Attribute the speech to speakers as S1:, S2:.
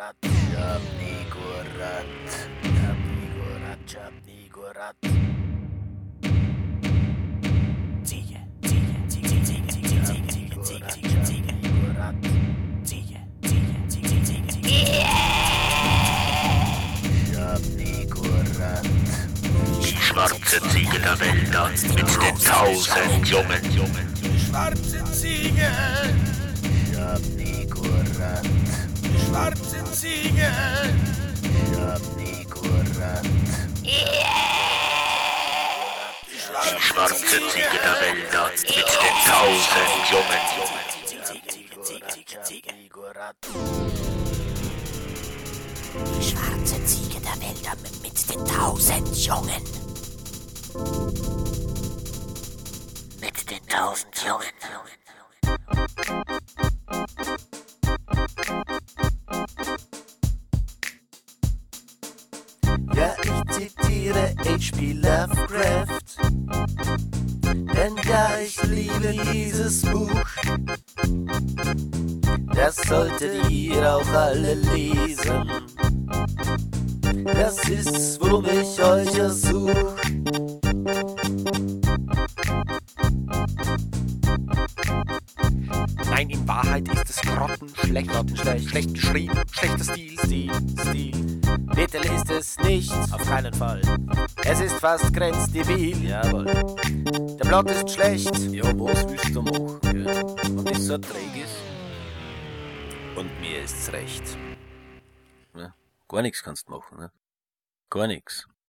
S1: Die schwarze Ziege der Wälder mit den 1000 Jungen.
S2: Die schwarze Ziege.
S3: Ich hab nie gerannt.
S2: Die schwarze Ziege.
S3: Ich hab nie gerannt.
S1: Die schwarze Ziege der Wälder mit den 1000 Jungen.
S4: Die schwarze Ziege der Wälder mit den 1000 Jungen. Mit den 1000 Jungen.
S3: Ja, ich zitiere H.P. Lovecraft, denn ja, ich liebe dieses Buch. Das solltet ihr auch alle lesen. Das ist, worum ich euch ersuch.
S5: Nein, in Wahrheit ist es grottenschlecht, schlecht geschrieben, schlechter Stil.
S3: Bitte lest es nicht,
S2: Auf keinen Fall.
S3: es ist fast grenzdebil.
S2: Jawohl.
S3: Der Plot ist schlecht.
S2: Ja, was willst du machen? Gell? Und ist so träg ist. Und mir ist's recht. Ja, gar nichts kannst du machen, ne? Gar nichts.